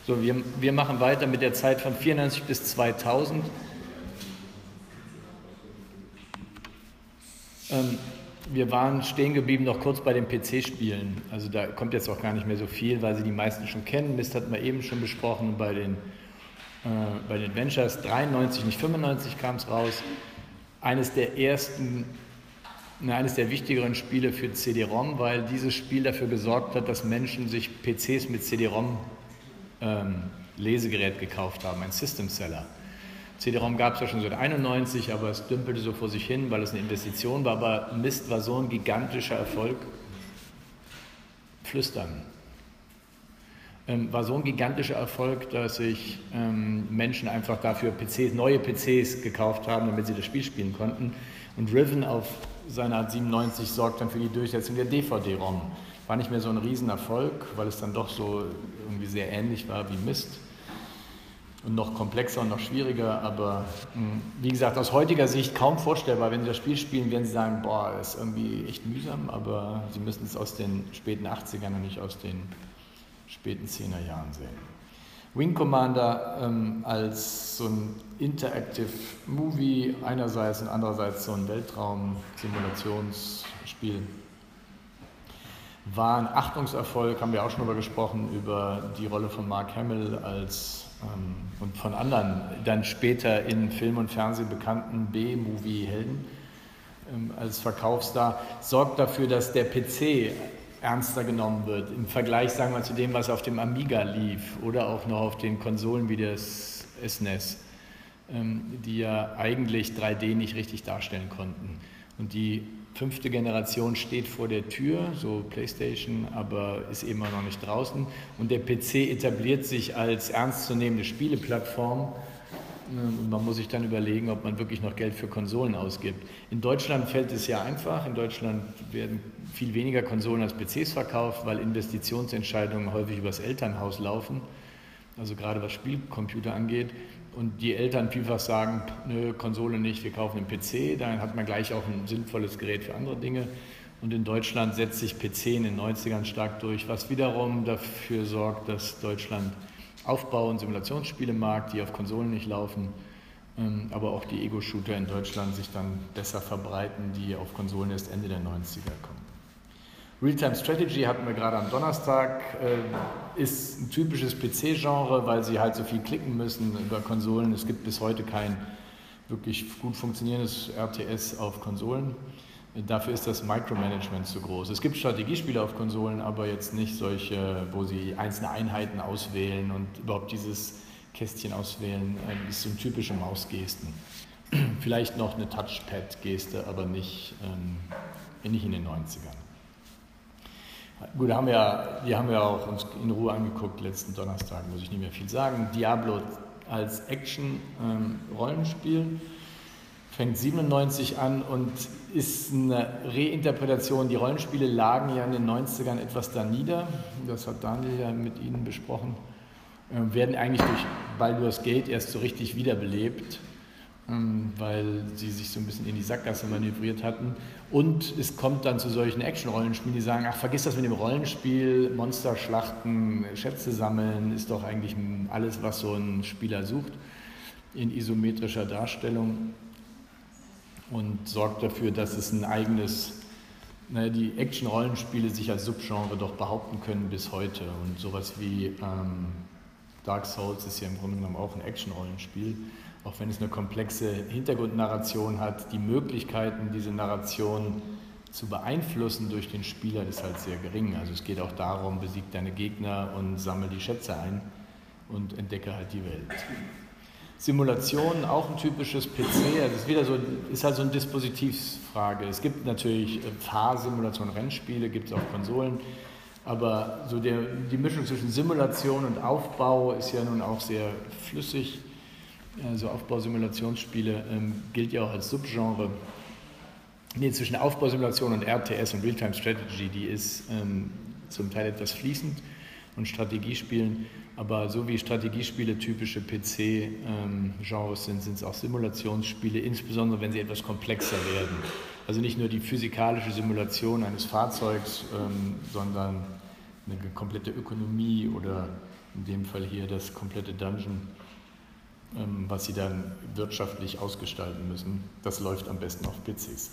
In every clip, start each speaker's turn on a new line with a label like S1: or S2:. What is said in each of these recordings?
S1: So, wir machen weiter mit der Zeit von 94 bis 2000. Wir waren stehen geblieben noch kurz bei den PC-Spielen. Also da kommt jetzt auch gar nicht mehr so viel, weil Sie die meisten schon kennen. Myst hatten wir eben schon besprochen. Bei den Adventures 93, nicht 95 kam es raus. Eines der wichtigeren Spiele für CD-ROM, weil dieses Spiel dafür gesorgt hat, dass Menschen sich PCs mit CD-ROM Lesegerät gekauft haben, ein System-Seller. CD-ROM gab es ja schon seit 91, aber es dümpelte so vor sich hin, weil es eine Investition war. Aber Myst war so ein gigantischer Erfolg. War so ein gigantischer Erfolg, dass sich Menschen einfach dafür neue PCs gekauft haben, damit sie das Spiel spielen konnten. Und Riven auf seiner Art 97 sorgt dann für die Durchsetzung der DVD-ROM. War nicht mehr so ein Riesenerfolg, weil es dann doch so irgendwie sehr ähnlich war wie Myst. Und noch komplexer und noch schwieriger, aber wie gesagt, aus heutiger Sicht kaum vorstellbar. Wenn Sie das Spiel spielen, werden Sie sagen, boah, das ist irgendwie echt mühsam, aber Sie müssen es aus den späten 80ern und nicht aus den späten 10er Jahren sehen. Wing Commander als so ein Interactive Movie einerseits und andererseits so ein Weltraum-Simulationsspiel. War ein Achtungserfolg, haben wir auch schon darüber gesprochen, über die Rolle von Mark Hamill und von anderen dann später in Film und Fernsehen bekannten B-Movie-Helden als Verkaufsstar, sorgt dafür, dass der PC ernster genommen wird. Im Vergleich, sagen wir, zu dem, was auf dem Amiga lief oder auch noch auf den Konsolen wie das SNES, die ja eigentlich 3D nicht richtig darstellen konnten. Und die 5. Generation steht vor der Tür, so PlayStation, aber ist eben noch nicht draußen. Und der PC etabliert sich als ernstzunehmende Spieleplattform. Und man muss sich dann überlegen, ob man wirklich noch Geld für Konsolen ausgibt. In Deutschland fällt es ja einfach. In Deutschland werden viel weniger Konsolen als PCs verkauft, weil Investitionsentscheidungen häufig übers Elternhaus laufen. Also gerade was Spielcomputer angeht. Und die Eltern vielfach sagen, nö, Konsole nicht, wir kaufen einen PC, dann hat man gleich auch ein sinnvolles Gerät für andere Dinge. Und in Deutschland setzt sich PC in den 90ern stark durch, was wiederum dafür sorgt, dass Deutschland Aufbau- und Simulationsspiele mag, die auf Konsolen nicht laufen, aber auch die Ego-Shooter in Deutschland sich dann besser verbreiten, die auf Konsolen erst Ende der 90er kommen. Real-Time Strategy hatten wir gerade am Donnerstag, ist ein typisches PC-Genre, weil sie halt so viel klicken müssen über Konsolen. Es gibt bis heute kein wirklich gut funktionierendes RTS auf Konsolen. Dafür ist das Micromanagement zu groß. Es gibt Strategiespiele auf Konsolen, aber jetzt nicht solche, wo sie einzelne Einheiten auswählen und überhaupt dieses Kästchen auswählen, ist so eine typische Mausgesten. Vielleicht noch eine Touchpad-Geste, aber nicht in den 90ern. Gut, wir haben ja auch uns in Ruhe angeguckt, letzten Donnerstag, muss ich nicht mehr viel sagen. Diablo als Action-Rollenspiel fängt 97 an und ist eine Reinterpretation. Die Rollenspiele lagen ja in den 90ern etwas da nieder, das hat Daniel ja mit Ihnen besprochen, werden eigentlich durch Baldur's Gate erst so richtig wiederbelebt, weil sie sich so ein bisschen in die Sackgasse manövriert hatten. Und es kommt dann zu solchen Action-Rollenspielen, die sagen, ach, vergiss das mit dem Rollenspiel, Monster schlachten, Schätze sammeln, ist doch eigentlich alles, was so ein Spieler sucht, in isometrischer Darstellung. Und sorgt dafür, dass es ein eigenes, die Action-Rollenspiele sich als Subgenre doch behaupten können bis heute. Und sowas wie Dark Souls ist ja im Grunde genommen auch ein Action-Rollenspiel, auch wenn es eine komplexe Hintergrundnarration hat. Die Möglichkeiten, diese Narration zu beeinflussen durch den Spieler, ist halt sehr gering. Also es geht auch darum, besieg deine Gegner und sammle die Schätze ein und entdecke halt die Welt. Simulation, auch ein typisches PC, das ist wieder so, ist halt so eine Dispositivsfrage. Es gibt natürlich Fahrsimulation, Rennspiele, gibt es auf Konsolen, aber so die Mischung zwischen Simulation und Aufbau ist ja nun auch sehr flüssig. Also Aufbausimulationsspiele gilt ja auch als Subgenre. Zwischen Aufbausimulation und RTS und Real-Time Strategy, die ist zum Teil etwas fließend und Strategiespielen. Aber so wie Strategiespiele typische PC-Genres sind es auch Simulationsspiele, insbesondere wenn sie etwas komplexer werden. Also nicht nur die physikalische Simulation eines Fahrzeugs, sondern eine komplette Ökonomie oder in dem Fall hier das komplette Dungeon, was sie dann wirtschaftlich ausgestalten müssen. Das läuft am besten auf PCs.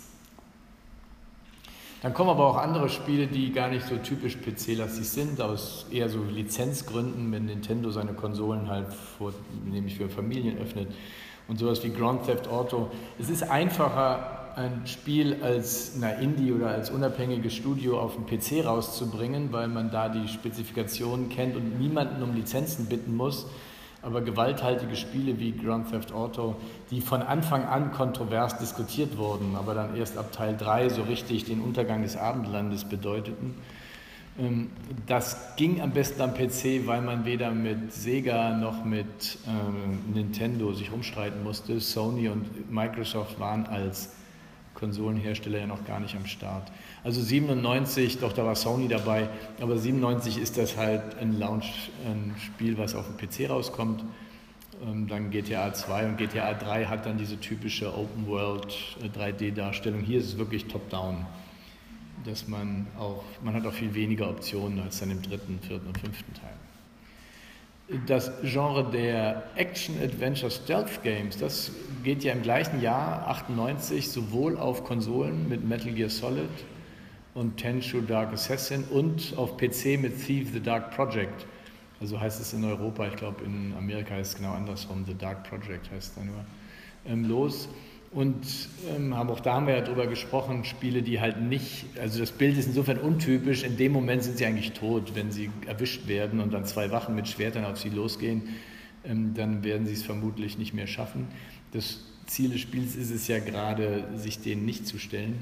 S1: Dann kommen aber auch andere Spiele, die gar nicht so typisch PC-lastig sind, aus eher so Lizenzgründen, wenn Nintendo seine Konsolen halt nämlich für Familien öffnet und sowas wie Grand Theft Auto. Es ist einfacher, ein Spiel als Indie oder als unabhängiges Studio auf dem PC rauszubringen, weil man da die Spezifikationen kennt und niemanden um Lizenzen bitten muss. Aber gewalthaltige Spiele wie Grand Theft Auto, die von Anfang an kontrovers diskutiert wurden, aber dann erst ab Teil 3 so richtig den Untergang des Abendlandes bedeuteten, das ging am besten am PC, weil man weder mit Sega noch mit Nintendo sich rumstreiten musste. Sony und Microsoft waren als Konsolenhersteller ja noch gar nicht am Start. Also 97, doch da war Sony dabei, aber 97 ist das halt ein Spiel, was auf dem PC rauskommt. Dann GTA 2 und GTA 3 hat dann diese typische Open World 3D-Darstellung. Hier ist es wirklich top-down, dass man hat auch viel weniger Optionen als dann im 3., 4. und 5. Teil. Das Genre der Action-Adventure-Stealth-Games, das geht ja im gleichen Jahr, 98, sowohl auf Konsolen mit Metal Gear Solid und Tenchu Dark Assassin und auf PC mit Thief the Dark Project. Also heißt es in Europa, ich glaube in Amerika heißt es genau andersrum, The Dark Project heißt es da nur, los. Und da haben wir ja drüber gesprochen, Spiele, die halt nicht, also das Bild ist insofern untypisch, in dem Moment sind sie eigentlich tot, wenn sie erwischt werden und dann 2 Wachen mit Schwertern auf sie losgehen, dann werden sie es vermutlich nicht mehr schaffen. Das Ziel des Spiels ist es ja gerade, sich denen nicht zu stellen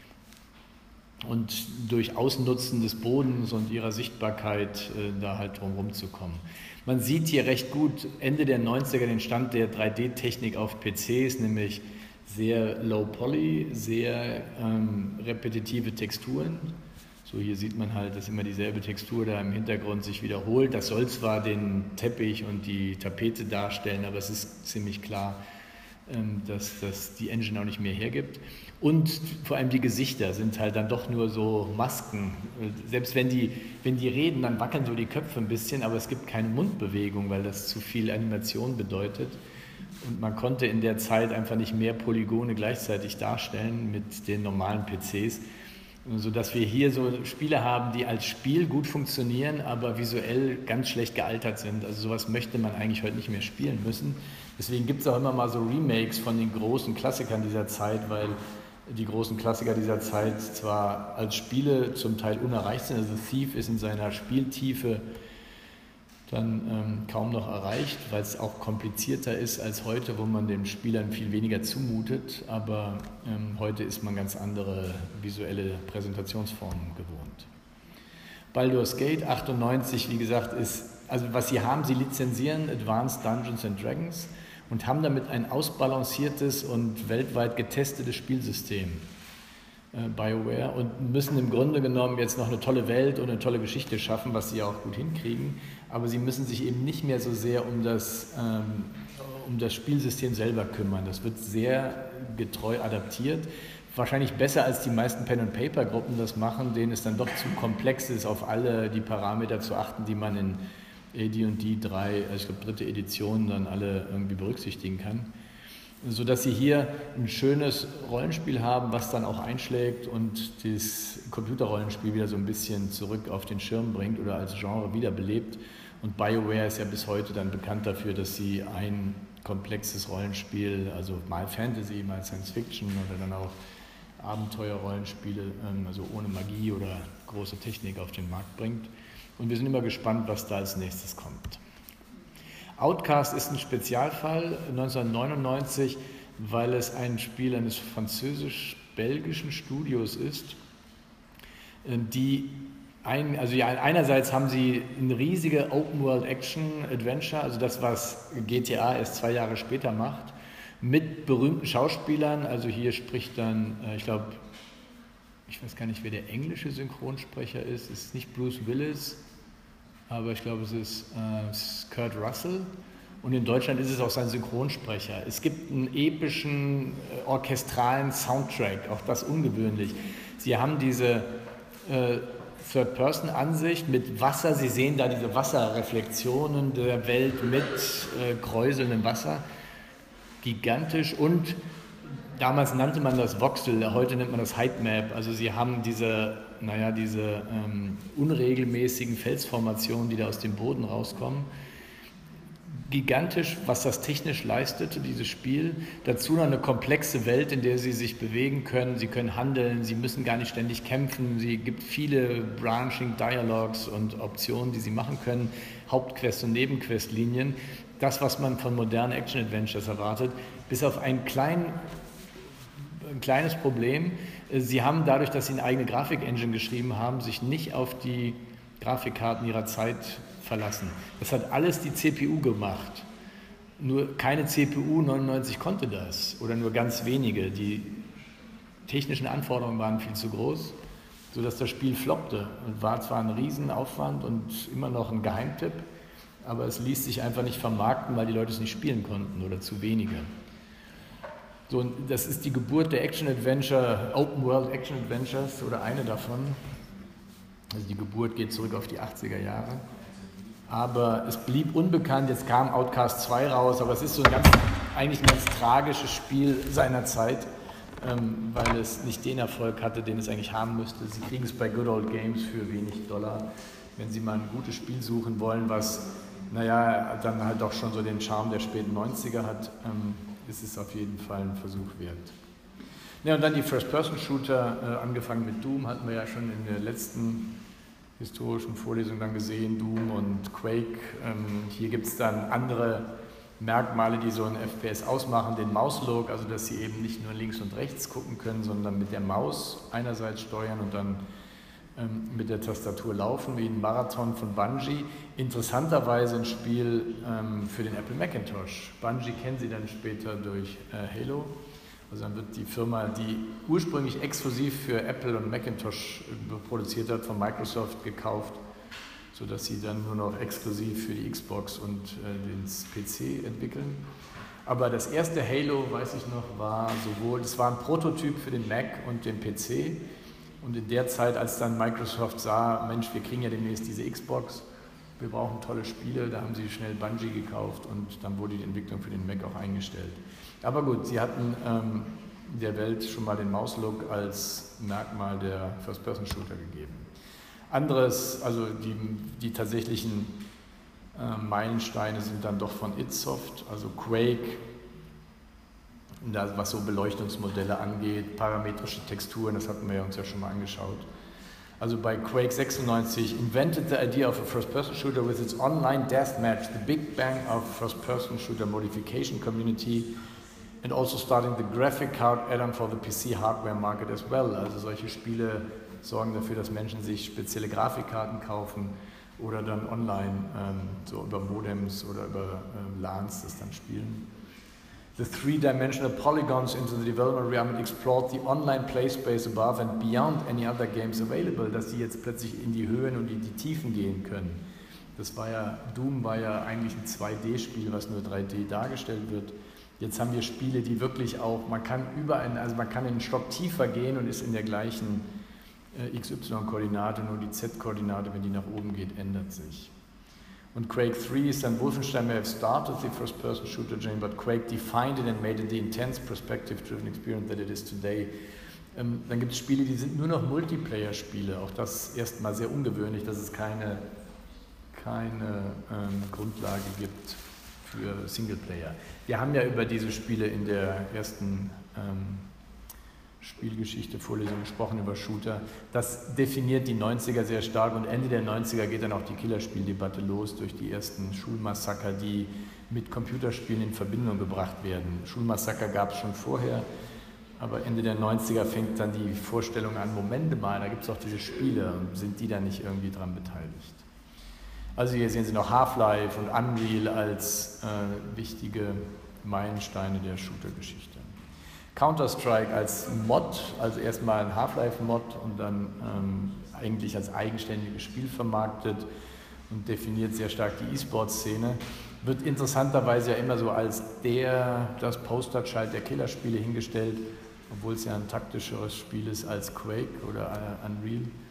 S1: und durch Ausnutzen des Bodens und ihrer Sichtbarkeit da halt drumherum zu kommen. Man sieht hier recht gut Ende der 90er den Stand der 3D-Technik auf PCs, nämlich sehr low poly, sehr repetitive Texturen. So, hier sieht man halt, dass immer dieselbe Textur da im Hintergrund sich wiederholt. Das soll zwar den Teppich und die Tapete darstellen, aber es ist ziemlich klar, dass das die Engine auch nicht mehr hergibt. Und vor allem die Gesichter sind halt dann doch nur so Masken. Selbst wenn die reden, dann wackeln so die Köpfe ein bisschen, aber es gibt keine Mundbewegung, weil das zu viel Animation bedeutet. Und man konnte in der Zeit einfach nicht mehr Polygone gleichzeitig darstellen mit den normalen PCs, sodass wir hier so Spiele haben, die als Spiel gut funktionieren, aber visuell ganz schlecht gealtert sind. Also sowas möchte man eigentlich heute nicht mehr spielen müssen. Deswegen gibt es auch immer mal so Remakes von den großen Klassikern dieser Zeit, weil die großen Klassiker dieser Zeit zwar als Spiele zum Teil unerreicht sind, also Thief ist in seiner Spieltiefe dann kaum noch erreicht, weil es auch komplizierter ist als heute, wo man den Spielern viel weniger zumutet, aber heute ist man ganz andere visuelle Präsentationsformen gewohnt. Baldur's Gate 98, wie gesagt, also was sie haben, sie lizenzieren Advanced Dungeons and Dragons und haben damit ein ausbalanciertes und weltweit getestetes Spielsystem, BioWare, und müssen im Grunde genommen jetzt noch eine tolle Welt und eine tolle Geschichte schaffen, was sie ja auch gut hinkriegen, aber sie müssen sich eben nicht mehr so sehr um das Spielsystem selber kümmern. Das wird sehr getreu adaptiert, wahrscheinlich besser als die meisten Pen-and-Paper-Gruppen das machen, denen es dann doch zu komplex ist, auf alle die Parameter zu achten, die man in AD&D 3, also ich glaube 3. Edition, dann alle irgendwie berücksichtigen kann. Sodass sie hier ein schönes Rollenspiel haben, was dann auch einschlägt und das Computerrollenspiel wieder so ein bisschen zurück auf den Schirm bringt oder als Genre wiederbelebt. Und BioWare ist ja bis heute dann bekannt dafür, dass sie ein komplexes Rollenspiel, also mal Fantasy, mal Science Fiction oder dann auch Abenteuerrollenspiele, also ohne Magie oder große Technik auf den Markt bringt. Und wir sind immer gespannt, was da als nächstes kommt. Outcast ist ein Spezialfall 1999, weil es ein Spiel eines französisch-belgischen Studios ist, einerseits haben sie eine riesige Open-World-Action-Adventure, also das, was GTA erst 2 Jahre später macht, mit berühmten Schauspielern. Also hier spricht dann, ich weiß gar nicht, wer der englische Synchronsprecher ist. Es ist nicht Bruce Willis, aber ich glaube, es ist Kurt Russell. Und in Deutschland ist es auch sein Synchronsprecher. Es gibt einen epischen, orchestralen Soundtrack, auch das ungewöhnlich. Sie haben diese Third-Person-Ansicht mit Wasser. Sie sehen da diese Wasserreflexionen der Welt mit kräuselndem Wasser. Gigantisch, und damals nannte man das Voxel, heute nennt man das Heightmap. Also sie haben diese unregelmäßigen Felsformationen, die da aus dem Boden rauskommen. Gigantisch, was das technisch leistete, dieses Spiel. Dazu noch eine komplexe Welt, in der sie sich bewegen können. Sie können handeln, sie müssen gar nicht ständig kämpfen. Sie gibt viele Branching Dialogues und Optionen, die sie machen können. Hauptquest- und Nebenquestlinien. Das, was man von modernen Action-Adventures erwartet, bis auf ein kleines Problem. Sie haben dadurch, dass sie eine eigene Grafik-Engine geschrieben haben, sich nicht auf die Grafikkarten ihrer Zeit verlassen. Das hat alles die CPU gemacht. Nur keine CPU 99 konnte das oder nur ganz wenige. Die technischen Anforderungen waren viel zu groß, sodass das Spiel floppte und war zwar ein Riesenaufwand und immer noch ein Geheimtipp, aber es ließ sich einfach nicht vermarkten, weil die Leute es nicht spielen konnten oder zu wenige. So, und das ist die Geburt der Action-Adventure, Open-World-Action-Adventures oder eine davon. Also die Geburt geht zurück auf die 80er Jahre. Aber es blieb unbekannt, jetzt kam Outcast 2 raus, aber es ist so eigentlich ein ganz tragisches Spiel seiner Zeit, weil es nicht den Erfolg hatte, den es eigentlich haben müsste. Sie kriegen es bei Good Old Games für wenig $. Wenn Sie mal ein gutes Spiel suchen wollen, was, dann halt doch schon so den Charme der späten 90er hat, ist es auf jeden Fall ein Versuch wert. Ja, und dann die First-Person-Shooter, angefangen mit Doom, hatten wir ja schon in der letzten historischen Vorlesung dann gesehen, Doom und Quake. Hier gibt es dann andere Merkmale, die so ein FPS ausmachen, den Mauslook, also dass Sie eben nicht nur links und rechts gucken können, sondern mit der Maus einerseits steuern und dann mit der Tastatur laufen, wie ein Marathon von Bungie. Interessanterweise ein Spiel für den Apple Macintosh. Bungie kennen Sie dann später durch Halo. Also dann wird die Firma, die ursprünglich exklusiv für Apple und Macintosh produziert hat, von Microsoft gekauft, sodass sie dann nur noch exklusiv für die Xbox und den PC entwickeln. Aber das erste Halo, weiß ich noch, war ein Prototyp für den Mac und den PC. Und in der Zeit, als dann Microsoft sah, Mensch, wir kriegen ja demnächst diese Xbox, wir brauchen tolle Spiele, da haben sie schnell Bungie gekauft und dann wurde die Entwicklung für den Mac auch eingestellt. Aber gut, sie hatten der Welt schon mal den Mauslook als Merkmal der First-Person-Shooter gegeben. Anderes, also die tatsächlichen Meilensteine sind dann doch von id Soft, also Quake, was so Beleuchtungsmodelle angeht, parametrische Texturen, das hatten wir uns ja schon mal angeschaut. Also bei Quake 96 invented the idea of a first-person shooter with its online deathmatch, the big bang of first-person shooter modification community and also starting the graphic card add-on for the PC hardware market as well. Also solche Spiele sorgen dafür, dass Menschen sich spezielle Grafikkarten kaufen oder dann online so über Modems oder über LANs das dann spielen. The three-dimensional polygons into the development realm explored the online play space above and beyond any other games available, dass sie jetzt plötzlich in die Höhen und in die Tiefen gehen können. Doom war ja eigentlich ein 2D-Spiel, was nur 3D dargestellt wird. Jetzt haben wir Spiele, die wirklich auch, man kann einen Stock tiefer gehen und ist in der gleichen XY-Koordinate, nur die Z-Koordinate, wenn die nach oben geht, ändert sich. Und Quake 3 ist dann, Wolfenstein may have started the first-person shooter genre, but Quake defined it and made it the intense perspective-driven experience that it is today. Dann gibt es Spiele, die sind nur noch Multiplayer-Spiele, auch das erstmal sehr ungewöhnlich, dass es keine Grundlage gibt für Singleplayer. Wir haben ja über diese Spiele in der ersten Spielgeschichte-Vorlesung gesprochen, über Shooter. Das definiert die 90er sehr stark und Ende der 90er geht dann auch die Killerspieldebatte los durch die ersten Schulmassaker, die mit Computerspielen in Verbindung gebracht werden. Schulmassaker gab es schon vorher, aber Ende der 90er fängt dann die Vorstellung an, Moment mal, da gibt es auch diese Spiele, sind die da nicht irgendwie dran beteiligt? Also hier sehen Sie noch Half-Life und Unreal als wichtige Meilensteine der Shooter-Geschichte. Counter-Strike als Mod, also erstmal ein Half-Life-Mod und dann eigentlich als eigenständiges Spiel vermarktet und definiert sehr stark die E-Sport-Szene, wird interessanterweise ja immer so als das Posterchild der Killerspiele hingestellt, obwohl es ja ein taktischeres Spiel ist als Quake oder Unreal.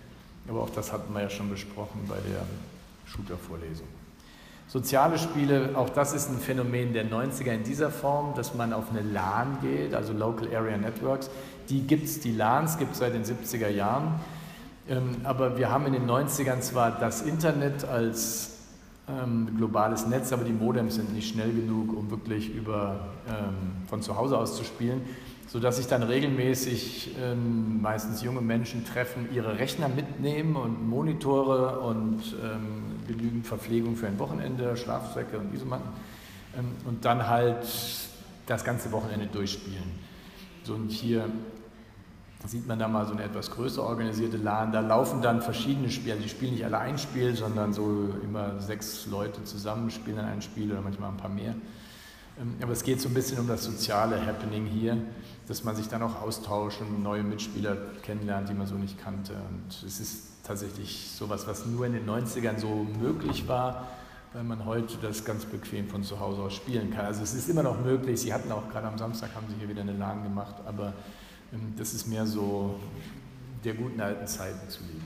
S1: Aber auch das hatten wir ja schon besprochen bei der Shooter-Vorlesung. Soziale Spiele, auch das ist ein Phänomen der 90er in dieser Form, dass man auf eine LAN geht, also Local Area Networks. Die LANs gibt es seit den 70er Jahren, aber wir haben in den 90ern zwar das Internet als globales Netz, aber die Modems sind nicht schnell genug, um wirklich von zu Hause aus zu spielen, sodass sich dann regelmäßig meistens junge Menschen treffen, ihre Rechner mitnehmen und Monitore und genügend Verpflegung für ein Wochenende, Schlafsäcke und Isomatten und dann halt das ganze Wochenende durchspielen. So, und hier sieht man da mal so eine etwas größer organisierte LAN, da laufen dann verschiedene Spiele, die spielen nicht alle ein Spiel, sondern so immer 6 Leute zusammen spielen dann ein Spiel oder manchmal ein paar mehr. Aber es geht so ein bisschen um das soziale Happening hier, dass man sich dann auch austauscht und neue Mitspieler kennenlernt, die man so nicht kannte. Und es ist tatsächlich sowas, was nur in den 90ern so möglich war, weil man heute das ganz bequem von zu Hause aus spielen kann. Also es ist immer noch möglich, Sie hatten auch gerade am Samstag, haben Sie hier wieder eine LAN gemacht, aber das ist mehr so der guten alten Zeiten zu lieben.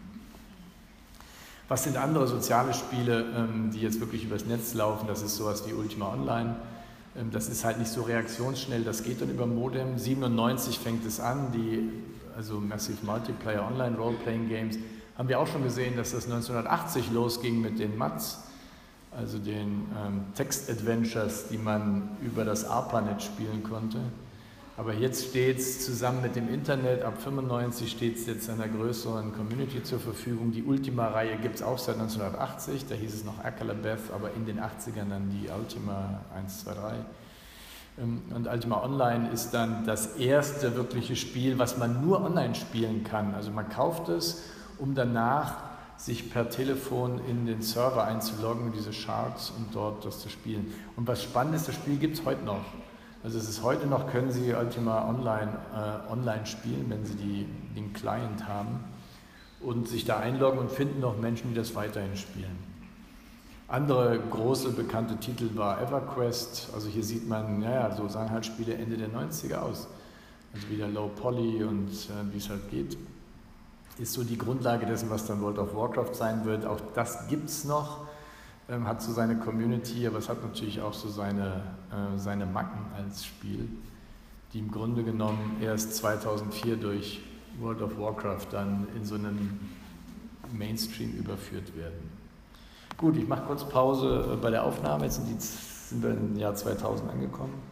S1: Was sind andere soziale Spiele, die jetzt wirklich übers Netz laufen? Das ist sowas wie Ultima Online. Das ist halt nicht so reaktionsschnell, das geht dann über Modem. 97 fängt es an, also Massive Multiplayer Online Role-Playing Games, haben wir auch schon gesehen, dass das 1980 losging mit den MATs, also den Text-Adventures, die man über das ARPANET spielen konnte. Aber jetzt steht es zusammen mit dem Internet, ab 95 steht es jetzt einer größeren Community zur Verfügung. Die Ultima-Reihe gibt es auch seit 1980, da hieß es noch Akalabeth, aber in den 80ern dann die Ultima 1, 2, 3. Und Ultima Online ist dann das erste wirkliche Spiel, was man nur online spielen kann. Also man kauft es, um danach sich per Telefon in den Server einzuloggen, diese Shards, und dort das zu spielen. Und was spannend ist, das Spiel gibt es heute noch. Also es ist heute noch, können Sie Ultima online spielen, wenn Sie den Client haben und sich da einloggen und finden noch Menschen, die das weiterhin spielen. Andere große bekannte Titel war EverQuest, also hier sieht man, so sahen halt Spiele Ende der 90er aus. Also wieder Low Poly und wie es halt geht. Ist so die Grundlage dessen, was dann World of Warcraft sein wird. Auch das gibt es noch. Hat so seine Community, aber es hat natürlich auch so seine Macken als Spiel, die im Grunde genommen erst 2004 durch World of Warcraft dann in so einen Mainstream überführt werden. Gut, ich mache kurz Pause bei der Aufnahme, jetzt sind wir im Jahr 2000 angekommen.